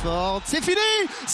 Rashford. C'est fini.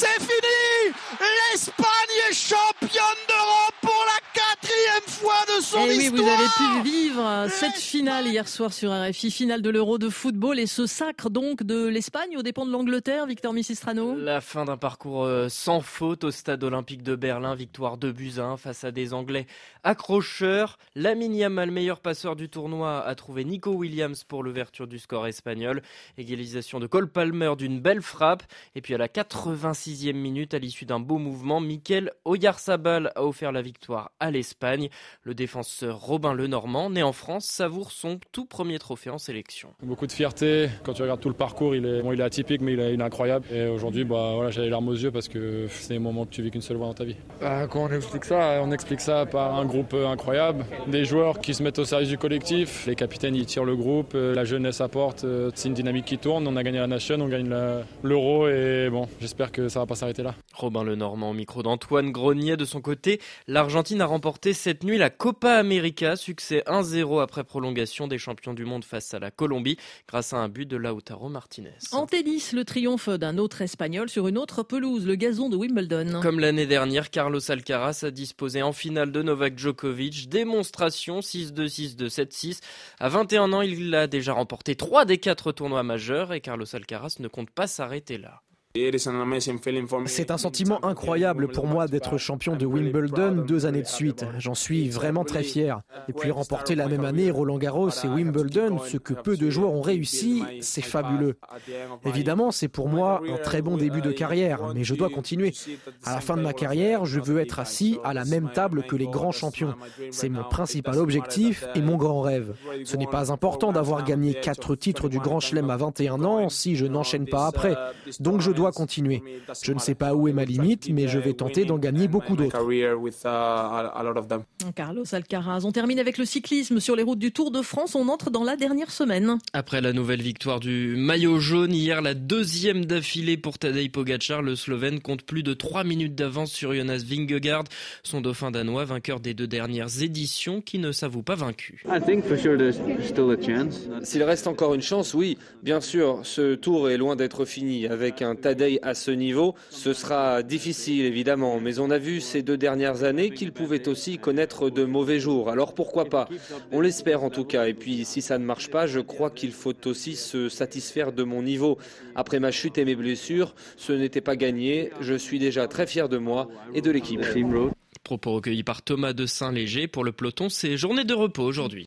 L'Espagne est championne d'Europe pour la 4e fois de son oui, histoire. vous avez pu vivre cette finale hier soir sur RFI, finale de l'Euro de football et ce sacre donc de l'Espagne aux dépens de l'Angleterre, Victor Misistrano. La fin d'un parcours sans faute au stade olympique de Berlin, victoire 2-1 face à des Anglais accrocheurs. Lamine Yamal, meilleur passeur du tournoi, a trouvé Nico Williams pour l'ouverture du score espagnol. Égalisation de Cole Palmer d'une belle frappe. Et puis à la 86e minute, à l'issue d'un beau mouvement, Mikel Oyarzabal a offert la victoire à l'Espagne. Le défenseur Robin Lenormand, né en France, savoure son tout premier trophée en sélection. Beaucoup de fierté. Quand tu regardes tout le parcours, il est atypique, mais il est incroyable. Et aujourd'hui, j'ai les larmes aux yeux parce que c'est des moments que tu vis qu'une seule fois dans ta vie. Quand on explique ça par un groupe incroyable, des joueurs qui se mettent au service du collectif. Les capitaines, ils tirent le groupe, la jeunesse apporte. C'est une dynamique qui tourne. On a gagné la Nation, on gagne l'Euro et j'espère que ça va pas s'arrêter là. Robin Lenormand au micro d'Antoine Grenier. De son côté, l'Argentine a remporté cette nuit la Copa América, succès 1-0 après prolongation des champions du monde face à la Colombie, grâce à un but de Lautaro Martinez. En tennis, le triomphe d'un autre Espagnol sur une autre pelouse, le gazon de Wimbledon. Comme l'année dernière, Carlos Alcaraz a disposé en finale de Novak Djokovic. Démonstration 6-2, 6-2, 7-6. À 21 ans, il a déjà remporté 3 des 4 tournois majeurs et Carlos Alcaraz ne compte pas s'arrêter là. C'est un sentiment incroyable pour moi d'être champion de Wimbledon 2 années de suite. J'en suis vraiment très fier. Et puis remporter la même année Roland-Garros et Wimbledon, ce que peu de joueurs ont réussi, c'est fabuleux. Évidemment, c'est pour moi un très bon début de carrière, mais je dois continuer. À la fin de ma carrière, je veux être assis à la même table que les grands champions. C'est mon principal objectif et mon grand rêve. Ce n'est pas important d'avoir gagné 4 titres du Grand Chelem à 21 ans si je n'enchaîne pas après. Donc je dois continuer. Je ne sais pas où est ma limite, mais je vais tenter d'en gagner beaucoup d'autres. Carlos Alcaraz. On termine avec le cyclisme sur les routes du Tour de France. On entre dans la dernière semaine. Après la nouvelle victoire du maillot jaune, hier la 2e d'affilée pour Tadej Pogacar, le Slovène compte plus de 3 minutes d'avance sur Jonas Vingegaard, son dauphin danois, vainqueur des 2 dernières éditions, qui ne s'avoue pas vaincu. S'il reste encore une chance, oui, bien sûr, ce tour est loin d'être fini. Avec un Tadej à ce niveau, ce sera difficile évidemment, mais on a vu ces 2 dernières années qu'il pouvait aussi connaître de mauvais jours, alors pourquoi pas? On l'espère en tout cas, et puis si ça ne marche pas, je crois qu'il faut aussi se satisfaire de mon niveau. Après ma chute et mes blessures, ce n'était pas gagné, je suis déjà très fier de moi et de l'équipe. Propos recueillis par Thomas de Saint-Léger. Pour le peloton, c'est journée de repos aujourd'hui.